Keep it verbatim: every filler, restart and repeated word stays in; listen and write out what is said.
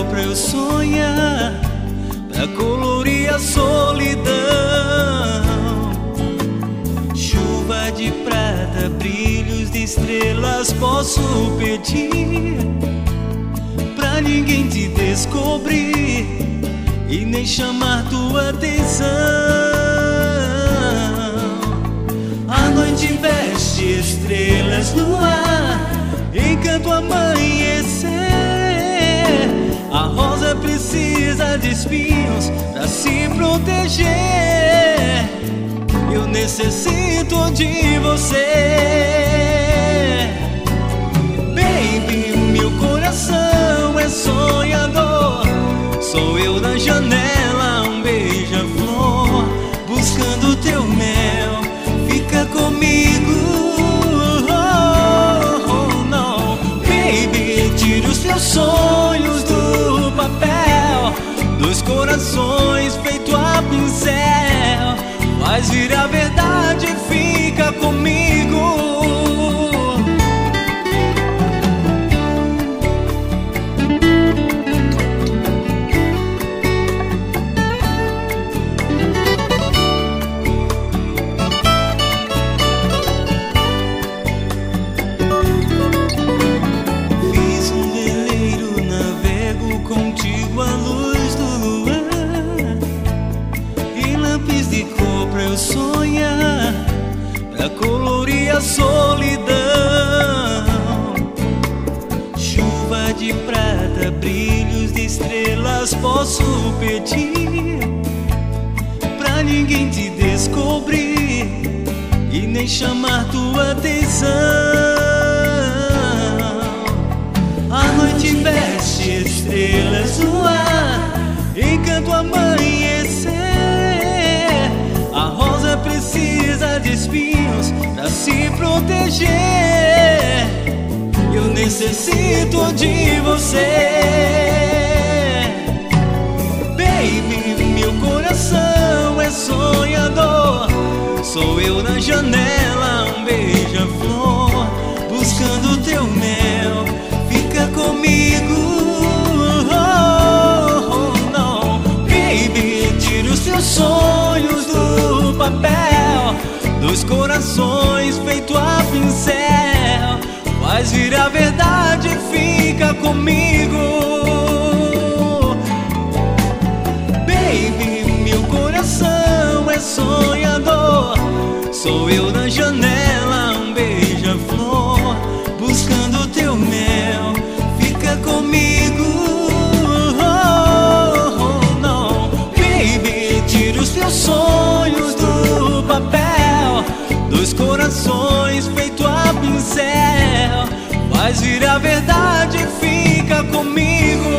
cor pra eu sonhar, pra colorir a solidão. Chuva de prata, brilhos de estrelas posso pedir, pra ninguém te descobrir e nem chamar tua atenção. A noite veste estrelas no ar, encanto amanhecer. A rosa precisa de espinhos pra se proteger. Eu necessito de você. Baby, meu coração é sonhador. Sou eu na janela, um beija-flor, buscando teu mel. Fica comigo, oh, oh, não. Baby, tira os teus sonhos do papel. Dois corações feito a pincel, faz vir a verdade, fica comigo. Contigo à luz do luar, e lápis de cor pra eu sonhar, pra colorir a solidão. Chuva de prata, brilhos de estrelas posso pedir, pra ninguém te descobrir e nem chamar tua atenção. A noite veste estrelas no ar, encanto amanhecer. A rosa precisa de espinhos pra se proteger. Eu necessito de você. Baby, meu coração é sonhador. Sou eu na janela, um beija-flor, buscando teu mel. Fica comigo, oh, oh, não. Baby, tira os teus sonhos do papel. Dois corações feito a pincel, faz vir a verdade, fica comigo. Baby, meu coração é sonhador. Sou eu na janela, um beija-flor, buscando teu mel. Fica comigo, oh, oh, não. Baby, tira os teus sonhos do papel. Dois corações feito a pincel, faz vir a verdade, fica comigo.